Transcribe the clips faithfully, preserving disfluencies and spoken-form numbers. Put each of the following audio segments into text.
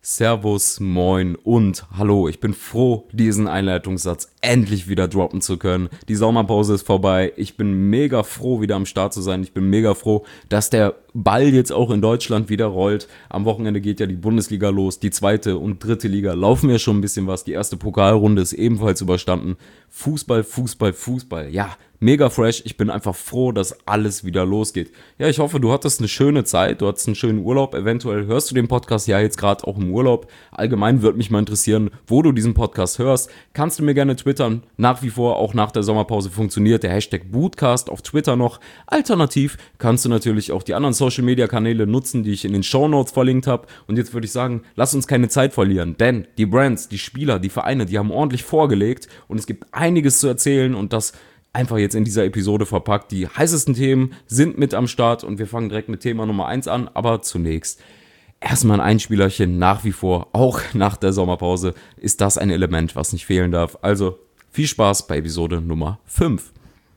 Servus, moin und hallo. Ich bin froh, diesen Einleitungssatz endlich wieder droppen zu können. Die Sommerpause ist vorbei. Ich bin mega froh, wieder am Start zu sein. Ich bin mega froh, dass der Ball jetzt auch in Deutschland wieder rollt. Am Wochenende geht ja die Bundesliga los. Die zweite und dritte Liga laufen ja schon ein bisschen was. Die erste Pokalrunde ist ebenfalls überstanden. Fußball, Fußball, Fußball. Ja, mega fresh. Ich bin einfach froh, dass alles wieder losgeht. Ja, ich hoffe, du hattest eine schöne Zeit. Du hattest einen schönen Urlaub. Eventuell hörst du den Podcast ja jetzt gerade auch im Urlaub. Allgemein würde mich mal interessieren, wo du diesen Podcast hörst. Kannst du mir gerne twittern. Nach wie vor, auch nach der Sommerpause funktioniert der Hashtag Bootcast auf Twitter noch. Alternativ kannst du natürlich auch die anderen Social Media Kanäle nutzen, die ich in den Shownotes verlinkt habe. Und jetzt würde ich sagen, lass uns keine Zeit verlieren. Denn die Brands, die Spieler, die Vereine, die haben ordentlich vorgelegt. Und es gibt einiges zu erzählen und das einfach jetzt in dieser Episode verpackt. Die heißesten Themen sind mit am Start und wir fangen direkt mit Thema Nummer eins an. Aber zunächst erstmal ein Einspielerchen. Nach wie vor, auch nach der Sommerpause, ist das ein Element, was nicht fehlen darf. Also viel Spaß bei Episode Nummer fünf.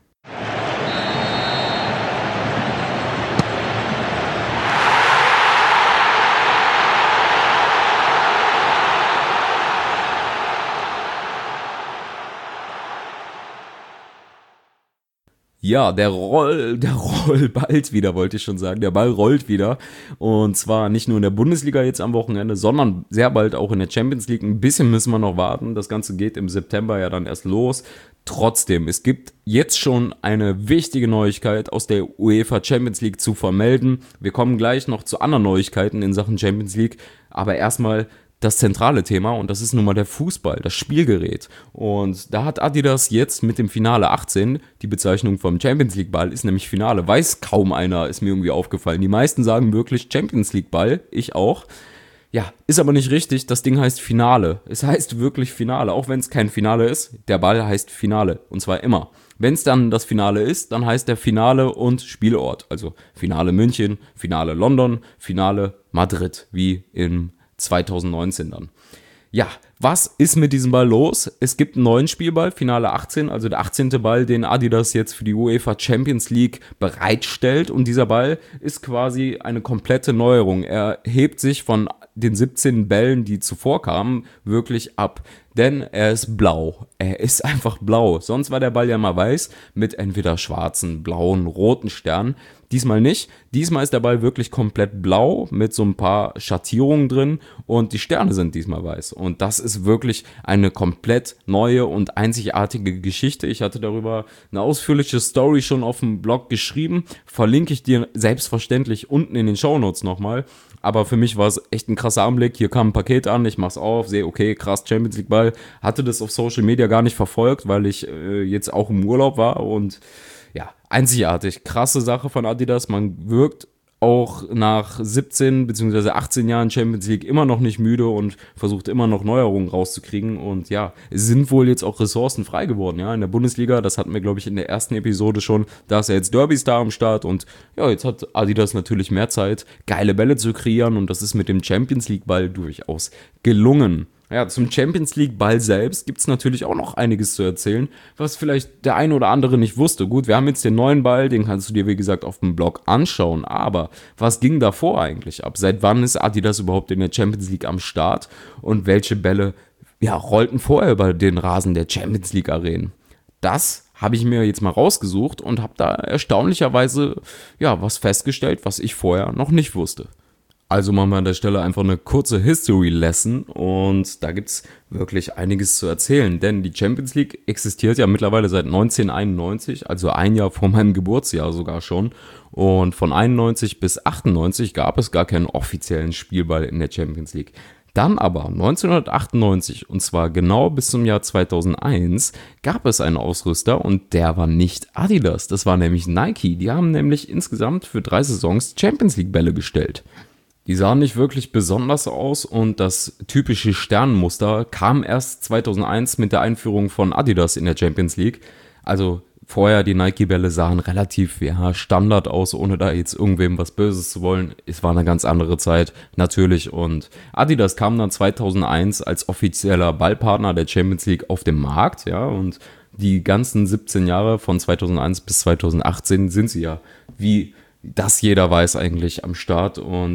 Ja, der Roll, der Roll bald wieder, wollte ich schon sagen. Der Ball rollt wieder. Und zwar nicht nur in der Bundesliga jetzt am Wochenende, sondern sehr bald auch in der Champions League. Ein bisschen müssen wir noch warten. Das Ganze geht im September ja dann erst los. Trotzdem, es gibt jetzt schon eine wichtige Neuigkeit aus der UEFA Champions League zu vermelden. Wir kommen gleich noch zu anderen Neuigkeiten in Sachen Champions League. Aber erstmal das zentrale Thema, und das ist nun mal der Fußball, das Spielgerät. Und da hat Adidas jetzt mit dem Finale achtzehn, die Bezeichnung vom Champions League Ball ist nämlich Finale, weiß kaum einer, ist mir irgendwie aufgefallen. Die meisten sagen wirklich Champions League Ball, ich auch. Ja, ist aber nicht richtig, das Ding heißt Finale. Es heißt wirklich Finale, auch wenn es kein Finale ist, der Ball heißt Finale, und zwar immer. Wenn es dann das Finale ist, dann heißt der Finale und Spielort, also Finale München, Finale London, Finale Madrid, wie im zwanzig neunzehn dann. Ja, was ist mit diesem Ball los? Es gibt einen neuen Spielball, Finale achtzehn, also der achtzehnte Ball, den Adidas jetzt für die UEFA Champions League bereitstellt. Und dieser Ball ist quasi eine komplette Neuerung. Er hebt sich von den siebzehn Bällen, die zuvor kamen, wirklich ab. Denn er ist blau. Er ist einfach blau. Sonst war der Ball ja mal weiß mit entweder schwarzen, blauen, roten Sternen. Diesmal nicht. Diesmal ist der Ball wirklich komplett blau mit so ein paar Schattierungen drin und die Sterne sind diesmal weiß. Und das ist wirklich eine komplett neue und einzigartige Geschichte. Ich hatte darüber eine ausführliche Story schon auf dem Blog geschrieben. Verlinke ich dir selbstverständlich unten in den Shownotes nochmal. Aber für mich war es echt ein krasser Anblick. Hier kam ein Paket an, ich mach's auf, sehe, okay, krass, Champions League Ball. Hatte das auf Social Media gar nicht verfolgt, weil ich äh, jetzt auch im Urlaub war und ja, einzigartig. Krasse Sache von Adidas. Man wirkt auch nach siebzehn bzw. achtzehn Jahren Champions League immer noch nicht müde und versucht immer noch Neuerungen rauszukriegen. Und ja, es sind wohl jetzt auch Ressourcen frei geworden. Ja, in der Bundesliga, das hatten wir, glaube ich, in der ersten Episode schon. Da ist ja jetzt Derby Star am Start. Und ja, jetzt hat Adidas natürlich mehr Zeit, geile Bälle zu kreieren. Und das ist mit dem Champions League Ball durchaus gelungen. Ja, zum Champions League Ball selbst gibt es natürlich auch noch einiges zu erzählen, was vielleicht der eine oder andere nicht wusste. Gut, wir haben jetzt den neuen Ball, den kannst du dir wie gesagt auf dem Blog anschauen, aber was ging davor eigentlich ab? Seit wann ist Adidas überhaupt in der Champions League am Start und welche Bälle ja, rollten vorher über den Rasen der Champions League Arenen? Das habe ich mir jetzt mal rausgesucht und habe da erstaunlicherweise ja, was festgestellt, was ich vorher noch nicht wusste. Also machen wir an der Stelle einfach eine kurze History-Lesson und da gibt es wirklich einiges zu erzählen, denn die Champions League existiert ja mittlerweile seit neunzehnhunderteinundneunzig, also ein Jahr vor meinem Geburtsjahr sogar schon, und von einundneunzig bis achtundneunzig gab es gar keinen offiziellen Spielball in der Champions League. Dann aber neunzehnhundertachtundneunzig, und zwar genau bis zum Jahr zweitausendeins, gab es einen Ausrüster und der war nicht Adidas, das war nämlich Nike. Die haben nämlich insgesamt für drei Saisons Champions League Bälle gestellt. Die sahen nicht wirklich besonders aus und das typische Sternenmuster kam erst zweitausendeins mit der Einführung von Adidas in der Champions League. Also vorher die Nike-Bälle sahen relativ ja, Standard aus, ohne da jetzt irgendwem was Böses zu wollen. Es war eine ganz andere Zeit, natürlich. Und Adidas kam dann zweitausendeins als offizieller Ballpartner der Champions League auf den Markt, ja, und die ganzen siebzehn Jahre von zweitausendeins bis zweitausendachtzehn sind sie ja, wie das jeder weiß, eigentlich am Start. Und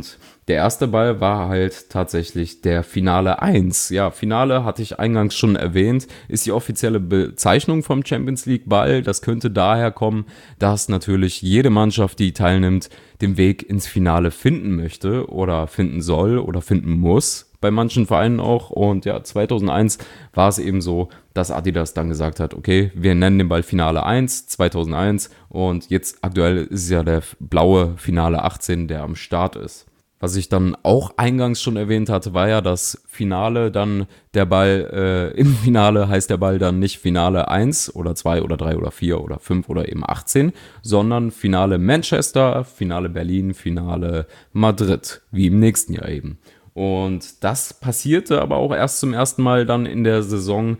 Der erste Ball war halt tatsächlich der Finale eins. Ja, Finale hatte ich eingangs schon erwähnt, ist die offizielle Bezeichnung vom Champions League Ball. Das könnte daher kommen, dass natürlich jede Mannschaft, die teilnimmt, den Weg ins Finale finden möchte oder finden soll oder finden muss. Bei manchen Vereinen auch. Und ja, zweitausendeins war es eben so, dass Adidas dann gesagt hat, okay, wir nennen den Ball Finale eins, zweitausendeins. Und jetzt aktuell ist es ja der blaue Finale achtzehn, der am Start ist. Was ich dann auch eingangs schon erwähnt hatte, war ja das Finale dann der Ball, äh, im Finale heißt der Ball dann nicht Finale eins oder zwei oder drei oder vier oder fünf oder eben achtzehn, sondern Finale Manchester, Finale Berlin, Finale Madrid, wie im nächsten Jahr eben. Und das passierte aber auch erst zum ersten Mal dann in der Saison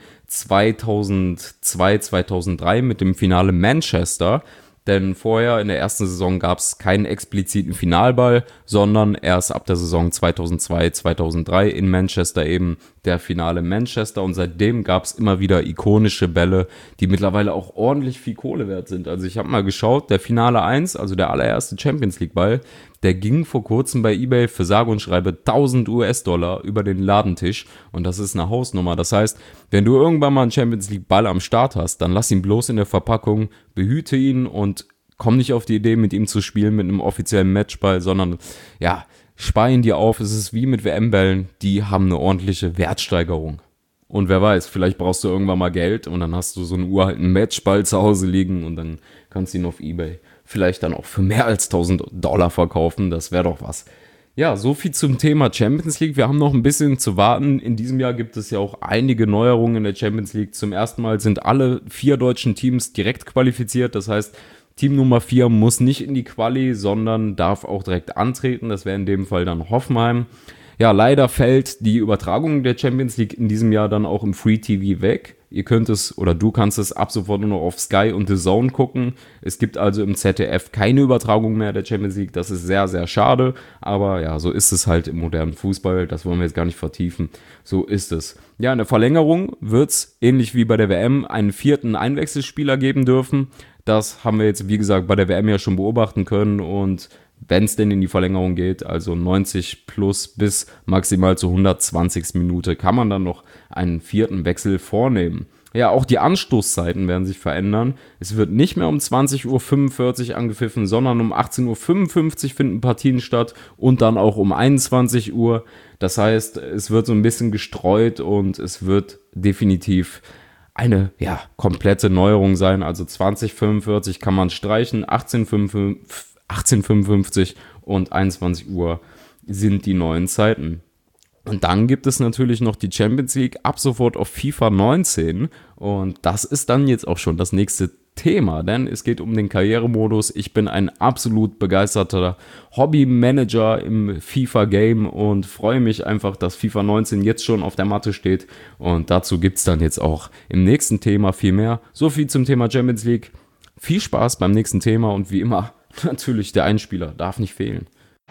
zweitausendzwei, zweitausenddrei mit dem Finale Manchester. Denn vorher in der ersten Saison gab es keinen expliziten Finalball, sondern erst ab der Saison zweitausendzwei, zweitausenddrei in Manchester eben der Finale Manchester. Und seitdem gab es immer wieder ikonische Bälle, die mittlerweile auch ordentlich viel Kohle wert sind. Also ich habe mal geschaut, der Finale eins, also der allererste Champions League Ball, der ging vor kurzem bei eBay für sage und schreibe tausend US-Dollar über den Ladentisch. Und das ist eine Hausnummer. Das heißt, wenn du irgendwann mal einen Champions League Ball am Start hast, dann lass ihn bloß in der Verpackung, behüte ihn und komm nicht auf die Idee, mit ihm zu spielen, mit einem offiziellen Matchball, sondern ja, spar ihn dir auf. Es ist wie mit W M-Bällen, die haben eine ordentliche Wertsteigerung. Und wer weiß, vielleicht brauchst du irgendwann mal Geld und dann hast du so einen uralten Matchball zu Hause liegen und dann kannst du ihn auf eBay vielleicht dann auch für mehr als tausend Dollar verkaufen. Das wäre doch was. Ja, so viel zum Thema Champions League. Wir haben noch ein bisschen zu warten. In diesem Jahr gibt es ja auch einige Neuerungen in der Champions League. Zum ersten Mal sind alle vier deutschen Teams direkt qualifiziert. Das heißt, Team Nummer vier muss nicht in die Quali, sondern darf auch direkt antreten. Das wäre in dem Fall dann Hoffenheim. Ja, leider fällt die Übertragung der Champions League in diesem Jahr dann auch im Free T V weg. Ihr könnt es oder du kannst es ab sofort nur noch auf Sky und The Zone gucken. Es gibt also im Z D F keine Übertragung mehr der Champions League. Das ist sehr, sehr schade. Aber ja, so ist es halt im modernen Fußball. Das wollen wir jetzt gar nicht vertiefen. So ist es. Ja, in der Verlängerung wird es, ähnlich wie bei der W M, einen vierten Einwechselspieler geben dürfen. Das haben wir jetzt, wie gesagt, bei der W M ja schon beobachten können. Und wenn es denn in die Verlängerung geht, also neunzig plus bis maximal zur hundertzwanzigsten Minute, kann man dann noch einen vierten Wechsel vornehmen. Ja, auch die Anstoßzeiten werden sich verändern. Es wird nicht mehr um zwanzig Uhr fünfundvierzig angepfiffen, sondern um achtzehn Uhr fünfundfünfzig finden Partien statt und dann auch um einundzwanzig Uhr. Das heißt, es wird so ein bisschen gestreut und es wird definitiv eine ja, komplette Neuerung sein. Also zwanzig Uhr fünfundvierzig kann man streichen, achtzehn Uhr fünfundfünfzig und einundzwanzig Uhr sind die neuen Zeiten. Und dann gibt es natürlich noch die Champions League ab sofort auf FIFA neunzehn und das ist dann jetzt auch schon das nächste Thema, denn es geht um den Karrieremodus. Ich bin ein absolut begeisterter Hobbymanager im FIFA-Game und freue mich einfach, dass FIFA neunzehn jetzt schon auf der Matte steht und dazu gibt es dann jetzt auch im nächsten Thema viel mehr. So viel zum Thema Champions League. Viel Spaß beim nächsten Thema und wie immer natürlich der Einspieler, darf nicht fehlen.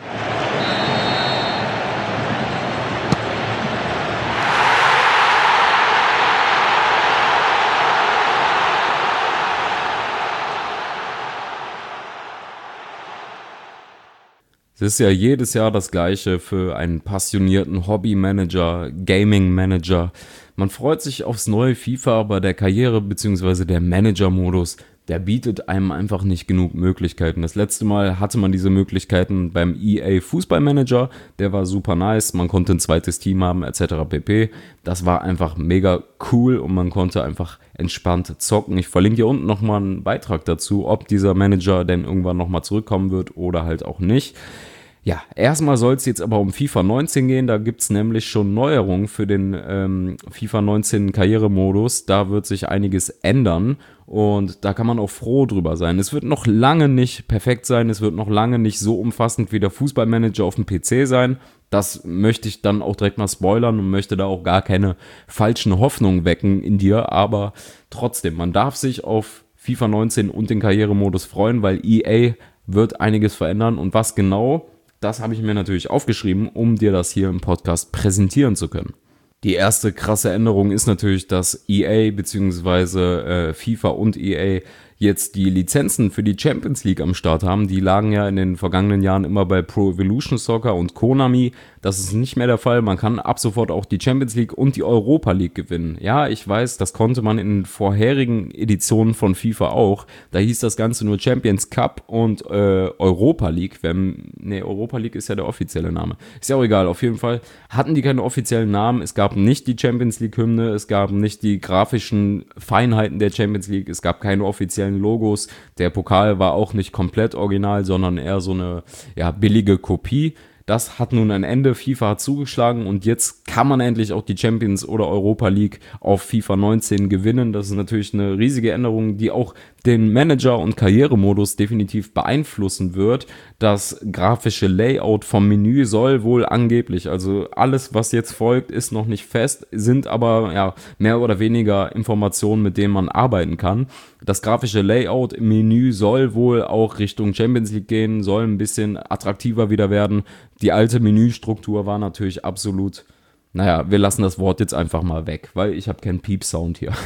Es ist ja jedes Jahr das Gleiche für einen passionierten Hobby-Manager, Gaming-Manager. Man freut sich aufs neue FIFA, aber der Karriere- bzw. der Manager-Modus, der bietet einem einfach nicht genug Möglichkeiten. Das letzte Mal hatte man diese Möglichkeiten beim E A Fußballmanager, der war super nice, man konnte ein zweites Team haben et cetera pp. Das war einfach mega cool und man konnte einfach entspannt zocken. Ich verlinke hier unten nochmal einen Beitrag dazu, ob dieser Manager denn irgendwann nochmal zurückkommen wird oder halt auch nicht. Ja, erstmal soll es jetzt aber um FIFA neunzehn gehen, da gibt es nämlich schon Neuerungen für den ähm, FIFA neunzehn Karrieremodus, da wird sich einiges ändern und da kann man auch froh drüber sein. Es wird noch lange nicht perfekt sein, es wird noch lange nicht so umfassend wie der Fußballmanager auf dem P C sein, das möchte ich dann auch direkt mal spoilern und möchte da auch gar keine falschen Hoffnungen wecken in dir, aber trotzdem, man darf sich auf FIFA neunzehn und den Karrieremodus freuen, weil E A wird einiges verändern und was genau, das habe ich mir natürlich aufgeschrieben, um dir das hier im Podcast präsentieren zu können. Die erste krasse Änderung ist natürlich, dass E A bzw. Äh, FIFA und E A jetzt die Lizenzen für die Champions League am Start haben, die lagen ja in den vergangenen Jahren immer bei Pro Evolution Soccer und Konami. Das ist nicht mehr der Fall. Man kann ab sofort auch die Champions League und die Europa League gewinnen. Ja, ich weiß, das konnte man in vorherigen Editionen von FIFA auch. Da hieß das Ganze nur Champions Cup und äh, Europa League. Wenn, nee, Europa League ist ja der offizielle Name. Ist ja auch egal, auf jeden Fall hatten die keine offiziellen Namen. Es gab nicht die Champions League Hymne, es gab nicht die grafischen Feinheiten der Champions League, es gab keine offiziellen Logos. Der Pokal war auch nicht komplett original, sondern eher so eine ja, billige Kopie. Das hat nun ein Ende, FIFA hat zugeschlagen und jetzt kann man endlich auch die Champions oder Europa League auf FIFA neunzehn gewinnen. Das ist natürlich eine riesige Änderung, die auch den Manager- und Karrieremodus definitiv beeinflussen wird. Das grafische Layout vom Menü soll wohl angeblich, also alles, was jetzt folgt, ist noch nicht fest, sind aber ja mehr oder weniger Informationen, mit denen man arbeiten kann. Das grafische Layout im Menü soll wohl auch Richtung Champions League gehen, soll ein bisschen attraktiver wieder werden. Die alte Menüstruktur war natürlich absolut, naja, wir lassen das Wort jetzt einfach mal weg, weil ich habe keinen Piep-Sound hier.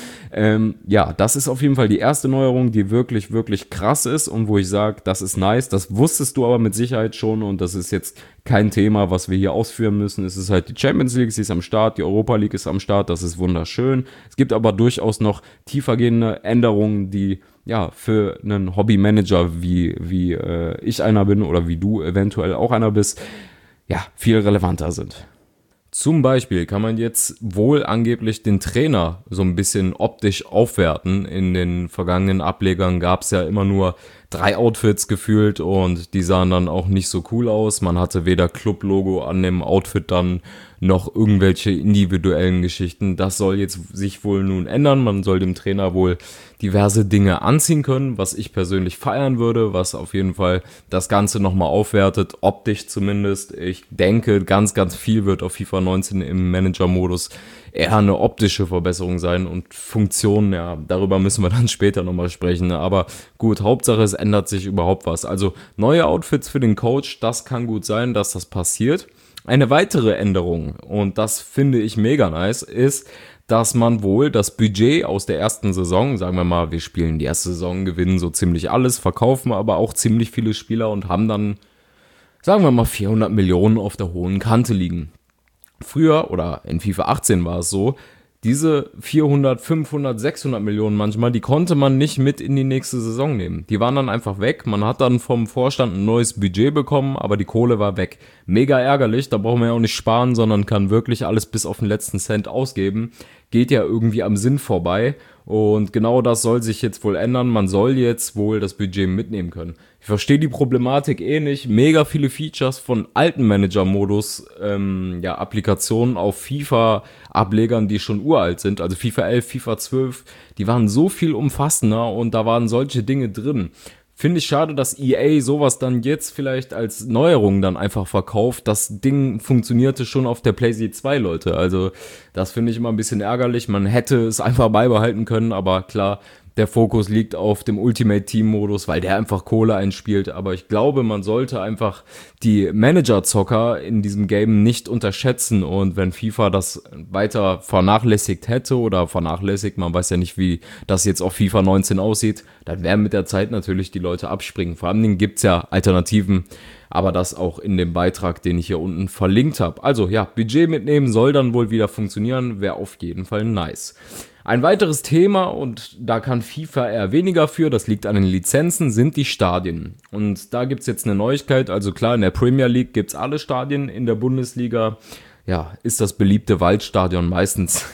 ähm, ja, das ist auf jeden Fall die erste Neuerung, die wirklich, wirklich krass ist und wo ich sage, das ist nice. Das wusstest du aber mit Sicherheit schon und das ist jetzt kein Thema, was wir hier ausführen müssen. Es ist halt die Champions League, sie ist am Start, die Europa League ist am Start, das ist wunderschön. Es gibt aber durchaus noch tiefergehende Änderungen, die ja, für einen Hobbymanager, wie, wie äh, ich einer bin oder wie du eventuell auch einer bist, ja, viel relevanter sind. Zum Beispiel kann man jetzt wohl angeblich den Trainer so ein bisschen optisch aufwerten. In den vergangenen Ablegern gab es ja immer nur drei Outfits gefühlt und die sahen dann auch nicht so cool aus. Man hatte weder Club-Logo an dem Outfit dann noch irgendwelche individuellen Geschichten. Das soll jetzt sich wohl nun ändern. Man soll dem Trainer wohl diverse Dinge anziehen können, was ich persönlich feiern würde, was auf jeden Fall das Ganze nochmal aufwertet, optisch zumindest. Ich denke, ganz, ganz viel wird auf FIFA neunzehn im Manager-Modus eher eine optische Verbesserung sein und Funktionen, ja, darüber müssen wir dann später nochmal sprechen. Aber gut, Hauptsache es ändert sich überhaupt was. Also neue Outfits für den Coach, das kann gut sein, dass das passiert. Eine weitere Änderung, und das finde ich mega nice, ist, dass man wohl das Budget aus der ersten Saison, sagen wir mal, wir spielen die erste Saison, gewinnen so ziemlich alles, verkaufen aber auch ziemlich viele Spieler und haben dann, sagen wir mal, vierhundert Millionen auf der hohen Kante liegen. Früher, oder in FIFA achtzehn war es so, diese vierhundert, fünfhundert, sechshundert Millionen manchmal, die konnte man nicht mit in die nächste Saison nehmen. Die waren dann einfach weg. Man hat dann vom Vorstand ein neues Budget bekommen, aber die Kohle war weg. Mega ärgerlich, da braucht man ja auch nicht sparen, sondern kann wirklich alles bis auf den letzten Cent ausgeben. Geht ja irgendwie am Sinn vorbei. Und genau das soll sich jetzt wohl ändern. Man soll jetzt wohl das Budget mitnehmen können. Ich verstehe die Problematik eh nicht. Mega viele Features von alten Manager-Modus, ähm, ja, Applikationen auf FIFA-Ablegern, die schon uralt sind. Also FIFA elf, FIFA zwölf, die waren so viel umfassender und da waren solche Dinge drin. Finde ich schade, dass E A sowas dann jetzt vielleicht als Neuerung dann einfach verkauft. Das Ding funktionierte schon auf der PlayStation zwei, Leute. Also das finde ich immer ein bisschen ärgerlich. Man hätte es einfach beibehalten können, aber klar, der Fokus liegt auf dem Ultimate-Team-Modus, weil der einfach Kohle einspielt. Aber ich glaube, man sollte einfach die Manager-Zocker in diesem Game nicht unterschätzen. Und wenn FIFA das weiter vernachlässigt hätte oder vernachlässigt, man weiß ja nicht, wie das jetzt auf FIFA neunzehn aussieht, dann werden mit der Zeit natürlich die Leute abspringen. Vor allem gibt es ja Alternativen, aber das auch in dem Beitrag, den ich hier unten verlinkt habe. Also ja, Budget mitnehmen soll dann wohl wieder funktionieren, wäre auf jeden Fall nice. Ein weiteres Thema, und da kann FIFA eher weniger für, das liegt an den Lizenzen, sind die Stadien. Und da gibt es jetzt eine Neuigkeit, also klar, in der Premier League gibt es alle Stadien, in der Bundesliga, ja, ist das beliebte Waldstadion meistens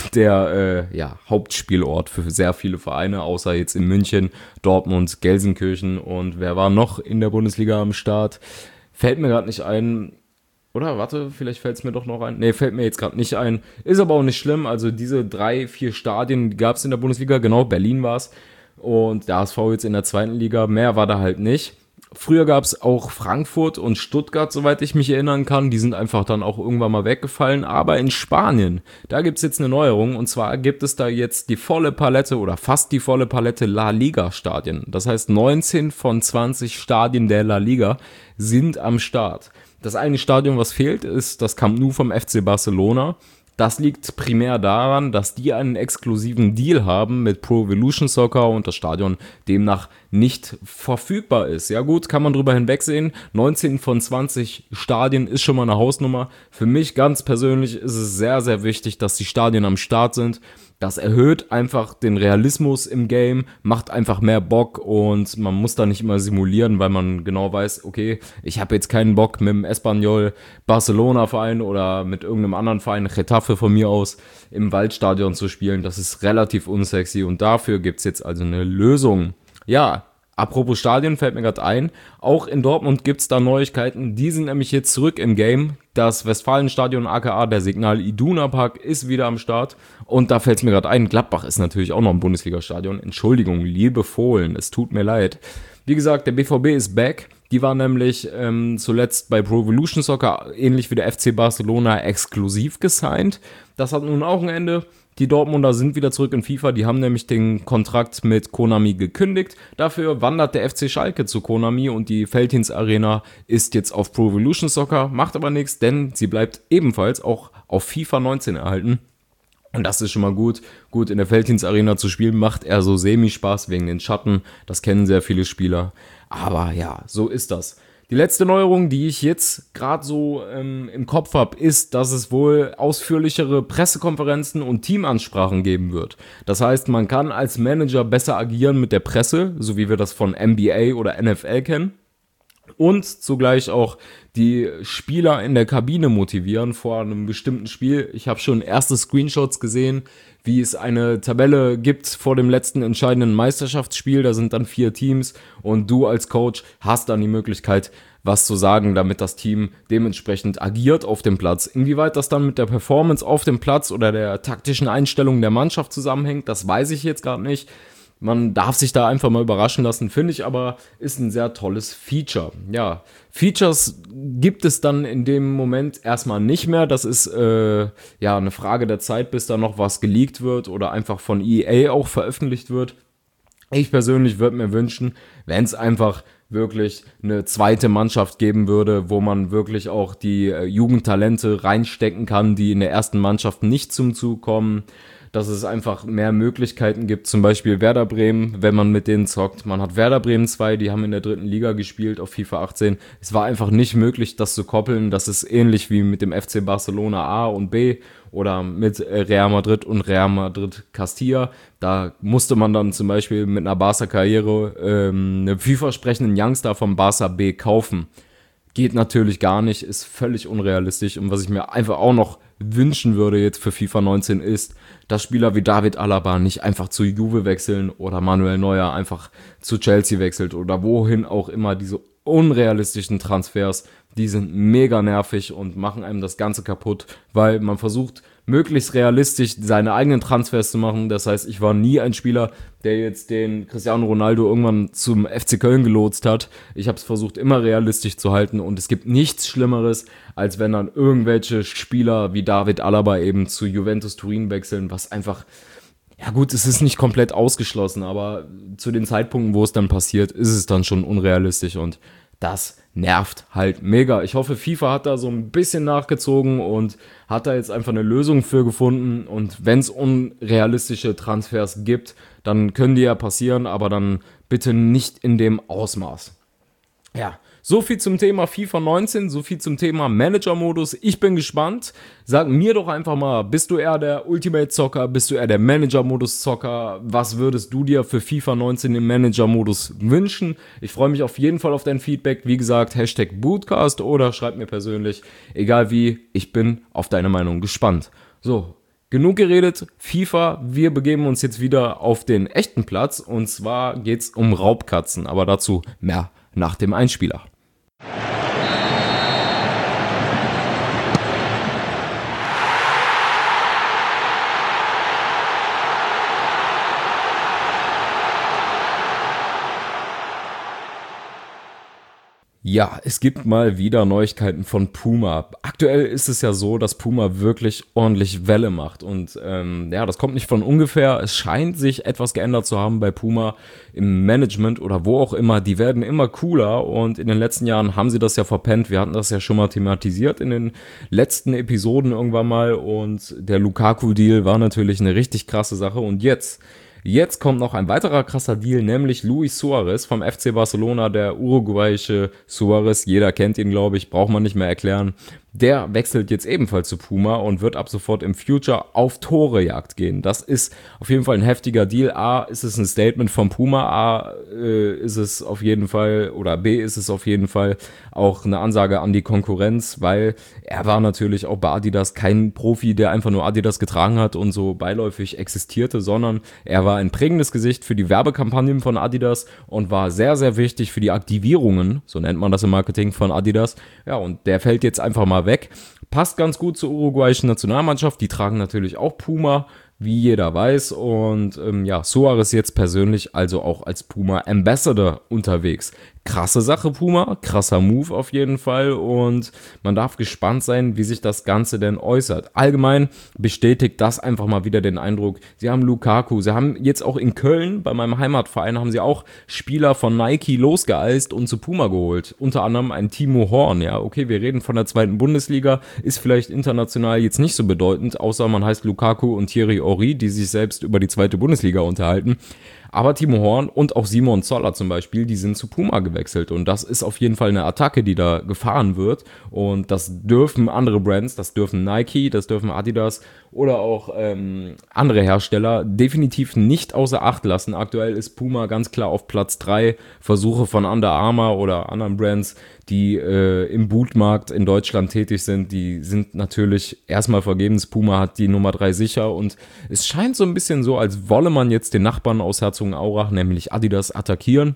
der äh, ja, Hauptspielort für sehr viele Vereine, außer jetzt in München, Dortmund, Gelsenkirchen und wer war noch in der Bundesliga am Start? Fällt mir gerade nicht ein. Oder, warte, vielleicht fällt es mir doch noch ein. Nee, fällt mir jetzt gerade nicht ein. Ist aber auch nicht schlimm. Also diese drei, vier Stadien gab es in der Bundesliga. Genau, Berlin war es. Und der H S V jetzt in der zweiten Liga. Mehr war da halt nicht. Früher gab es auch Frankfurt und Stuttgart, soweit ich mich erinnern kann. Die sind einfach dann auch irgendwann mal weggefallen. Aber in Spanien, da gibt es jetzt eine Neuerung. Und zwar gibt es da jetzt die volle Palette oder fast die volle Palette La Liga-Stadien. Das heißt, neunzehn von zwanzig Stadien der La Liga sind am Start. Das eine Stadion, was fehlt, ist das Camp Nou vom F C Barcelona. Das liegt primär daran, dass die einen exklusiven Deal haben mit Pro Evolution Soccer und das Stadion demnach nicht verfügbar ist. Ja gut, kann man drüber hinwegsehen. neunzehn von zwanzig Stadien ist schon mal eine Hausnummer. Für mich ganz persönlich ist es sehr, sehr wichtig, dass die Stadien am Start sind. Das erhöht einfach den Realismus im Game, macht einfach mehr Bock und man muss da nicht immer simulieren, weil man genau weiß, okay, ich habe jetzt keinen Bock mit dem Espanyol Barcelona Verein oder mit irgendeinem anderen Verein, Getafe von mir aus, im Waldstadion zu spielen. Das ist relativ unsexy und dafür gibt's jetzt also eine Lösung. Ja, apropos Stadien fällt mir gerade ein, auch in Dortmund gibt's da Neuigkeiten, die sind nämlich jetzt zurück im Game. Das Westfalenstadion aka der Signal Iduna Park ist wieder am Start und da fällt es mir gerade ein, Gladbach ist natürlich auch noch ein Bundesliga-Stadion. Entschuldigung, liebe Fohlen, es tut mir leid. Wie gesagt, der B V B ist back. Die war nämlich ähm, zuletzt bei Pro Evolution Soccer, ähnlich wie der F C Barcelona, exklusiv gesigned. Das hat nun auch ein Ende. Die Dortmunder sind wieder zurück in FIFA, die haben nämlich den Kontrakt mit Konami gekündigt. Dafür wandert der F C Schalke zu Konami und die Veltins Arena ist jetzt auf Pro Evolution Soccer, macht aber nichts, denn sie bleibt ebenfalls auch auf FIFA neunzehn erhalten. Und das ist schon mal gut. Gut, in der Veltins Arena zu spielen macht eher so semi-Spaß wegen den Schatten. Das kennen sehr viele Spieler. Aber ja, so ist das. Die letzte Neuerung, die ich jetzt gerade so ähm, im Kopf habe, ist, dass es wohl ausführlichere Pressekonferenzen und Teamansprachen geben wird. Das heißt, man kann als Manager besser agieren mit der Presse, so wie wir das von N B A oder N F L kennen. Und zugleich auch die Spieler in der Kabine motivieren vor einem bestimmten Spiel. Ich habe schon erste Screenshots gesehen, wie es eine Tabelle gibt vor dem letzten entscheidenden Meisterschaftsspiel. Da sind dann vier Teams und du als Coach hast dann die Möglichkeit, was zu sagen, damit das Team dementsprechend agiert auf dem Platz. Inwieweit das dann mit der Performance auf dem Platz oder der taktischen Einstellung der Mannschaft zusammenhängt, das weiß ich jetzt gerade nicht. Man darf sich da einfach mal überraschen lassen, finde ich aber, ist ein sehr tolles Feature. Ja, Features gibt es dann in dem Moment erstmal nicht mehr. Das ist äh, ja eine Frage der Zeit, bis da noch was geleakt wird oder einfach von E A auch veröffentlicht wird. Ich persönlich würde mir wünschen, wenn es einfach wirklich eine zweite Mannschaft geben würde, wo man wirklich auch die äh, Jugendtalente reinstecken kann, die in der ersten Mannschaft nicht zum Zug kommen. Dass es einfach mehr Möglichkeiten gibt, zum Beispiel Werder Bremen, wenn man mit denen zockt. Man hat Werder Bremen zwei, die haben in der dritten Liga gespielt auf FIFA achtzehn. Es war einfach nicht möglich, das zu koppeln. Das ist ähnlich wie mit dem F C Barcelona A und B oder mit Real Madrid und Real Madrid Castilla. Da musste man dann zum Beispiel mit einer Barca-Karriere ähm, einen vielversprechenden Youngster vom Barca B kaufen. Geht natürlich gar nicht, ist völlig unrealistisch. Und was ich mir einfach auch noch wünschen würde jetzt für FIFA neunzehn ist, dass Spieler wie David Alaba nicht einfach zu Juve wechseln oder Manuel Neuer einfach zu Chelsea wechselt oder wohin auch immer. Diese unrealistischen Transfers, die sind mega nervig und machen einem das Ganze kaputt, weil man versucht, möglichst realistisch seine eigenen Transfers zu machen. Das heißt, ich war nie ein Spieler, der jetzt den Cristiano Ronaldo irgendwann zum F C Köln gelotst hat. Ich habe es versucht, immer realistisch zu halten und es gibt nichts Schlimmeres, als wenn dann irgendwelche Spieler wie David Alaba eben zu Juventus Turin wechseln, was einfach, ja gut, es ist nicht komplett ausgeschlossen, aber zu den Zeitpunkten, wo es dann passiert, ist es dann schon unrealistisch und das nervt halt mega. Ich hoffe, FIFA hat da so ein bisschen nachgezogen und hat da jetzt einfach eine Lösung für gefunden. Und wenn es unrealistische Transfers gibt, dann können die ja passieren, aber dann bitte nicht in dem Ausmaß. Ja, so viel zum Thema FIFA neunzehn, so viel zum Thema Manager-Modus. Ich bin gespannt. Sag mir doch einfach mal, bist du eher der Ultimate-Zocker, bist du eher der Manager-Modus-Zocker? Was würdest du dir für FIFA neunzehn im Manager-Modus wünschen? Ich freue mich auf jeden Fall auf dein Feedback. Wie gesagt, Hashtag Bootcast oder schreib mir persönlich. Egal wie, ich bin auf deine Meinung gespannt. So, genug geredet, FIFA, wir begeben uns jetzt wieder auf den echten Platz und zwar geht's um Raubkatzen, aber dazu mehr nach dem Einspieler. Ja, es gibt mal wieder Neuigkeiten von Puma. Aktuell ist es ja so, dass Puma wirklich ordentlich Welle macht und ähm, ja, das kommt nicht von ungefähr. Es scheint sich etwas geändert zu haben bei Puma im Management oder wo auch immer. Die werden immer cooler und in den letzten Jahren haben sie das ja verpennt. Wir hatten das ja schon mal thematisiert in den letzten Episoden irgendwann mal und der Lukaku-Deal war natürlich eine richtig krasse Sache und jetzt Jetzt kommt noch ein weiterer krasser Deal, nämlich Luis Suarez vom F C Barcelona, der uruguayische Suarez. Jeder kennt ihn, glaube ich, braucht man nicht mehr erklären. Der wechselt jetzt ebenfalls zu Puma und wird ab sofort im Future auf Torejagd gehen. Das ist auf jeden Fall ein heftiger Deal. A, ist es ein Statement von Puma. A, äh, ist es auf jeden Fall, oder B, ist es auf jeden Fall auch eine Ansage an die Konkurrenz, weil er war natürlich auch bei Adidas kein Profi, der einfach nur Adidas getragen hat und so beiläufig existierte, sondern er war ein prägendes Gesicht für die Werbekampagnen von Adidas und war sehr, sehr wichtig für die Aktivierungen, so nennt man das im Marketing von Adidas. Ja, und der fällt jetzt einfach mal weg. Passt ganz gut zur uruguayischen Nationalmannschaft. Die tragen natürlich auch Puma, wie jeder weiß. Und ähm, ja, Suarez jetzt persönlich also auch als Puma Ambassador unterwegs. Krasse Sache, Puma, krasser Move auf jeden Fall und man darf gespannt sein, wie sich das Ganze denn äußert. Allgemein bestätigt das einfach mal wieder den Eindruck, sie haben Lukaku, sie haben jetzt auch in Köln, bei meinem Heimatverein, haben sie auch Spieler von Nike losgeeist und zu Puma geholt. Unter anderem ein Timo Horn, ja, okay, wir reden von der zweiten Bundesliga, ist vielleicht international jetzt nicht so bedeutend, außer man heißt Lukaku und Thierry Henry, die sich selbst über die zweite Bundesliga unterhalten. Aber Timo Horn und auch Simon Zoller zum Beispiel, die sind zu Puma gewechselt und das ist auf jeden Fall eine Attacke, die da gefahren wird und das dürfen andere Brands, das dürfen Nike, das dürfen Adidas oder auch ähm, andere Hersteller definitiv nicht außer Acht lassen. Aktuell ist Puma ganz klar auf Platz drei. Versuche von Under Armour oder anderen Brands, die äh, im Bootmarkt in Deutschland tätig sind, die sind natürlich erstmal vergebens. Puma hat die Nummer drei sicher und es scheint so ein bisschen so, als wolle man jetzt den Nachbarn aus Herzogenaurach, nämlich Adidas, attackieren.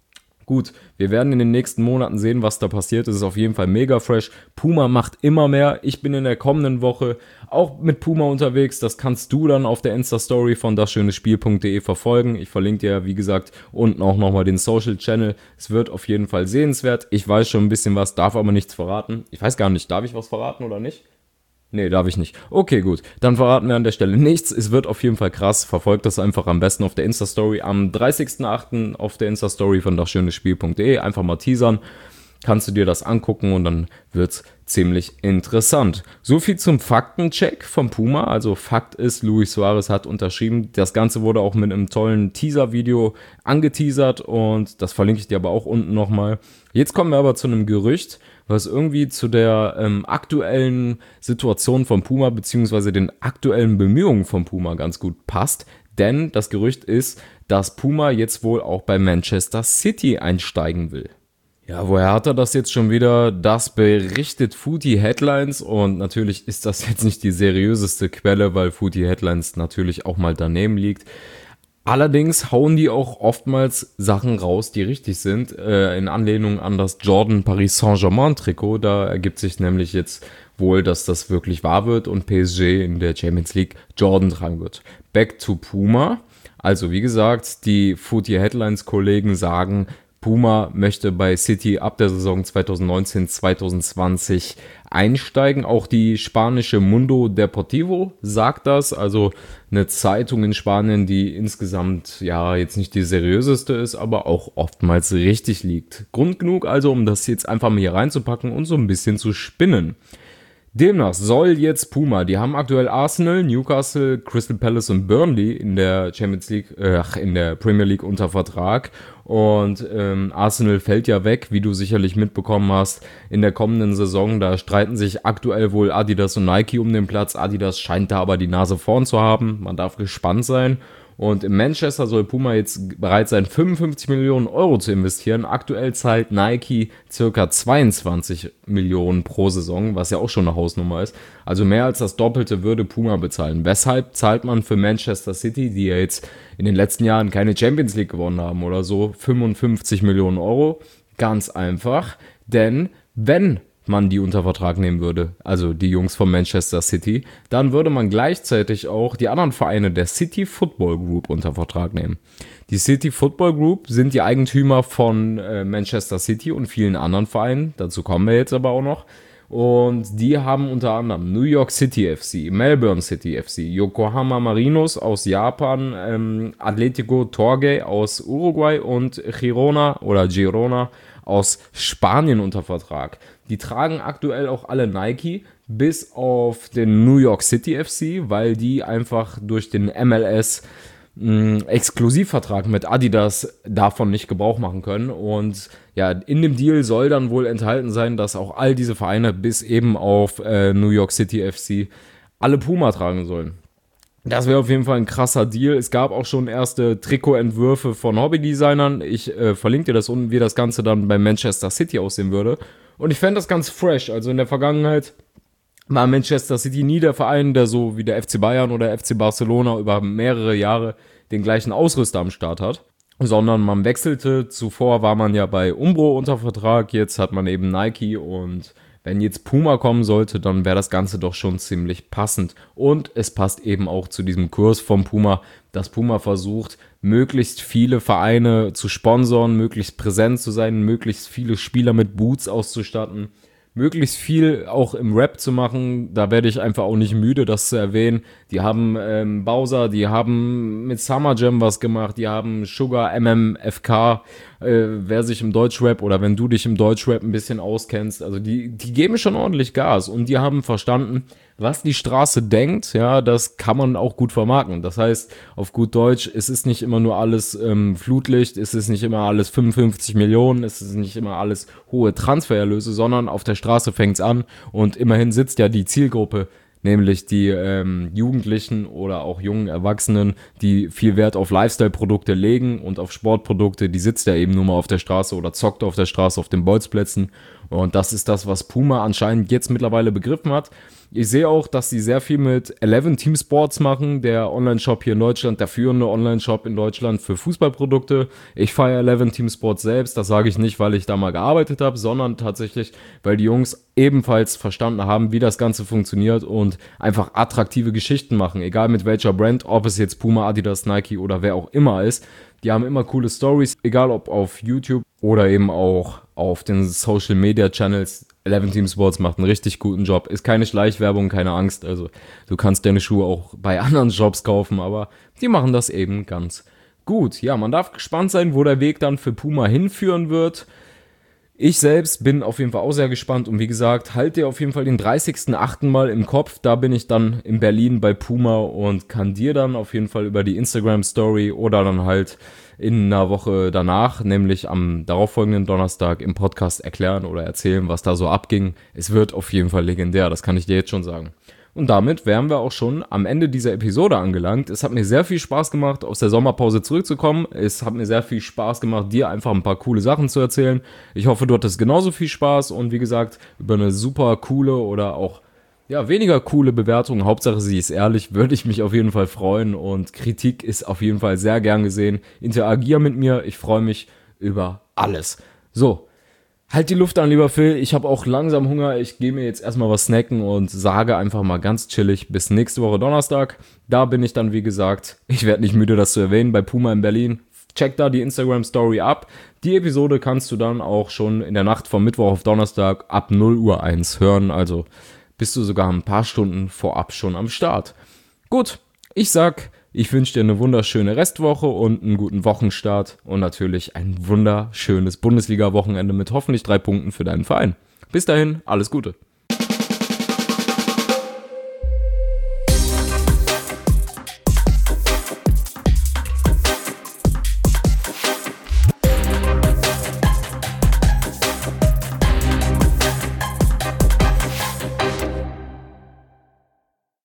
Gut, wir werden in den nächsten Monaten sehen, was da passiert. Es ist auf jeden Fall mega fresh. Puma macht immer mehr. Ich bin in der kommenden Woche auch mit Puma unterwegs. Das kannst du dann auf der Insta-Story von dasschönespiel punkt de verfolgen. Ich verlinke dir, wie gesagt, unten auch nochmal den Social-Channel. Es wird auf jeden Fall sehenswert. Ich weiß schon ein bisschen was, darf aber nichts verraten. Ich weiß gar nicht, darf ich was verraten oder nicht? Nee, darf ich nicht. Okay, gut. Dann verraten wir an der Stelle nichts. Es wird auf jeden Fall krass. Verfolgt das einfach am besten auf der Insta-Story. Am dreißigsten achten auf der Insta-Story von dasschönespiel punkt de. Einfach mal teasern. Kannst du dir das angucken und dann wird's ziemlich interessant. So viel zum Faktencheck von Puma. Also Fakt ist, Luis Suarez hat unterschrieben. Das Ganze wurde auch mit einem tollen Teaser-Video angeteasert und das verlinke ich dir aber auch unten nochmal. Jetzt kommen wir aber zu einem Gerücht, was irgendwie zu der ähm, aktuellen Situation von Puma beziehungsweise den aktuellen Bemühungen von Puma ganz gut passt. Denn das Gerücht ist, dass Puma jetzt wohl auch bei Manchester City einsteigen will. Ja, woher hat er das jetzt schon wieder? Das berichtet Footy Headlines und natürlich ist das jetzt nicht die seriöseste Quelle, weil Footy Headlines natürlich auch mal daneben liegt. Allerdings hauen die auch oftmals Sachen raus, die richtig sind, äh, in Anlehnung an das Jordan Paris Saint-Germain Trikot. Da ergibt sich nämlich jetzt wohl, dass das wirklich wahr wird und P S G in der Champions League Jordan tragen wird. Back to Puma. Also wie gesagt, die Footy Headlines Kollegen sagen, Puma möchte bei City ab der Saison zwanzig neunzehn zwanzig zwanzig einsteigen. Auch die spanische Mundo Deportivo sagt das, also eine Zeitung in Spanien, die insgesamt ja jetzt nicht die seriöseste ist, aber auch oftmals richtig liegt. Grund genug also, um das jetzt einfach mal hier reinzupacken und so ein bisschen zu spinnen. Demnach soll jetzt Puma, die haben aktuell Arsenal, Newcastle, Crystal Palace und Burnley in der Champions League, äh, in der Premier League unter Vertrag und ähm, Arsenal fällt ja weg, wie du sicherlich mitbekommen hast, in der kommenden Saison, da streiten sich aktuell wohl Adidas und Nike um den Platz, Adidas scheint da aber die Nase vorn zu haben, man darf gespannt sein. Und in Manchester soll Puma jetzt bereit sein, fünfundfünfzig Millionen Euro zu investieren. Aktuell zahlt Nike circa zweiundzwanzig Millionen pro Saison, was ja auch schon eine Hausnummer ist. Also mehr als das Doppelte würde Puma bezahlen. Weshalb zahlt man für Manchester City, die ja jetzt in den letzten Jahren keine Champions League gewonnen haben oder so, fünfundfünfzig Millionen Euro? Ganz einfach, denn wenn man die unter Vertrag nehmen würde, also die Jungs von Manchester City, dann würde man gleichzeitig auch die anderen Vereine der City Football Group unter Vertrag nehmen. Die City Football Group sind die Eigentümer von äh, Manchester City und vielen anderen Vereinen, dazu kommen wir jetzt aber auch noch. Und die haben unter anderem New York City F C, Melbourne City F C, Yokohama Marinos aus Japan, ähm, Atletico Torque aus Uruguay und Girona oder Girona aus Spanien unter Vertrag. Die tragen aktuell auch alle Nike, bis auf den New York City F C, weil die einfach durch den M L S mh, Exklusivvertrag mit Adidas davon nicht Gebrauch machen können. Und ja, in dem Deal soll dann wohl enthalten sein, dass auch all diese Vereine bis eben auf äh, New York City F C alle Puma tragen sollen. Das wäre auf jeden Fall ein krasser Deal. Es gab auch schon erste Trikotentwürfe von Hobbydesignern. Ich äh, verlinke dir das unten, wie das Ganze dann bei Manchester City aussehen würde. Und ich fände das ganz fresh. Also in der Vergangenheit war Manchester City nie der Verein, der so wie der F C Bayern oder F C Barcelona über mehrere Jahre den gleichen Ausrüster am Start hat. Sondern man wechselte. Zuvor war man ja bei Umbro unter Vertrag. Jetzt hat man eben Nike und wenn jetzt Puma kommen sollte, dann wäre das Ganze doch schon ziemlich passend. Und es passt eben auch zu diesem Kurs vom Puma, dass Puma versucht, möglichst viele Vereine zu sponsoren, möglichst präsent zu sein, möglichst viele Spieler mit Boots auszustatten, möglichst viel auch im Rap zu machen. Da werde ich einfach auch nicht müde, das zu erwähnen. Die haben ähm, Bowser, die haben mit Summer Jam was gemacht, die haben Sugar, M M F K, äh, wer sich im Deutschrap oder wenn du dich im Deutschrap ein bisschen auskennst, also die, die geben schon ordentlich Gas und die haben verstanden, was die Straße denkt, ja, das kann man auch gut vermarkten. Das heißt, auf gut Deutsch, es ist nicht immer nur alles ähm, Flutlicht, es ist nicht immer alles fünfundfünfzig Millionen, es ist nicht immer alles hohe Transfererlöse, sondern auf der Straße fängt's an und immerhin sitzt ja die Zielgruppe, nämlich die ähm, Jugendlichen oder auch jungen Erwachsenen, die viel Wert auf Lifestyle-Produkte legen und auf Sportprodukte, die sitzt ja eben nur mal auf der Straße oder zockt auf der Straße auf den Bolzplätzen. Und das ist das, was Puma anscheinend jetzt mittlerweile begriffen hat. Ich sehe auch, dass sie sehr viel mit Eleven Team Sports machen, der Online-Shop hier in Deutschland, der führende Online-Shop in Deutschland für Fußballprodukte. Ich feiere Eleven Team Sports selbst, das sage ich nicht, weil ich da mal gearbeitet habe, sondern tatsächlich, weil die Jungs ebenfalls verstanden haben, wie das Ganze funktioniert und einfach attraktive Geschichten machen, egal mit welcher Brand, ob es jetzt Puma, Adidas, Nike oder wer auch immer ist. Die haben immer coole Stories, egal ob auf YouTube oder eben auch auf den Social Media Channels. Eleven Team Sports macht einen richtig guten Job. Ist keine Schleichwerbung, keine Angst. Also du kannst deine Schuhe auch bei anderen Shops kaufen, aber die machen das eben ganz gut. Ja, man darf gespannt sein, wo der Weg dann für Puma hinführen wird. Ich selbst bin auf jeden Fall auch sehr gespannt und wie gesagt, halt dir auf jeden Fall den dreißigsten achten mal im Kopf. Da bin ich dann in Berlin bei Puma und kann dir dann auf jeden Fall über die Instagram-Story oder dann halt in einer Woche danach, nämlich am darauffolgenden Donnerstag im Podcast erklären oder erzählen, was da so abging. Es wird auf jeden Fall legendär, das kann ich dir jetzt schon sagen. Und damit wären wir auch schon am Ende dieser Episode angelangt. Es hat mir sehr viel Spaß gemacht, aus der Sommerpause zurückzukommen. Es hat mir sehr viel Spaß gemacht, dir einfach ein paar coole Sachen zu erzählen. Ich hoffe, du hattest genauso viel Spaß und wie gesagt, über eine super coole oder auch ja, weniger coole Bewertung, Hauptsache sie ist ehrlich, würde ich mich auf jeden Fall freuen und Kritik ist auf jeden Fall sehr gern gesehen. Interagier mit mir, ich freue mich über alles. So, halt die Luft an, lieber Phil, ich habe auch langsam Hunger, ich gehe mir jetzt erstmal was snacken und sage einfach mal ganz chillig bis nächste Woche Donnerstag. Da bin ich dann, wie gesagt, ich werde nicht müde, das zu erwähnen, bei Puma in Berlin. Check da die Instagram-Story ab. Die Episode kannst du dann auch schon in der Nacht vom Mittwoch auf Donnerstag ab null Uhr eins hören, also bist du sogar ein paar Stunden vorab schon am Start. Gut, ich sag, ich wünsche dir eine wunderschöne Restwoche und einen guten Wochenstart und natürlich ein wunderschönes Bundesliga-Wochenende mit hoffentlich drei Punkten für deinen Verein. Bis dahin, alles Gute.